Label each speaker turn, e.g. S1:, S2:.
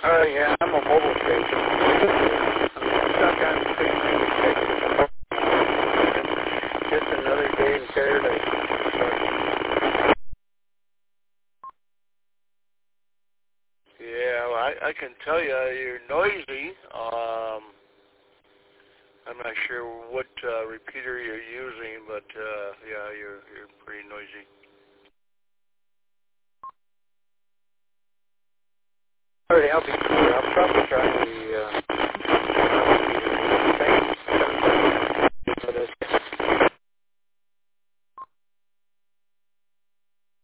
S1: Yeah, I'm a mobile station. I'm stuck on 696. Just another day in paradise.
S2: Yeah, well, I can tell you, you're noisy. I'm not sure what repeater you're using, but yeah, you're pretty noisy.
S1: Alright, I'll be clear. I'll probably try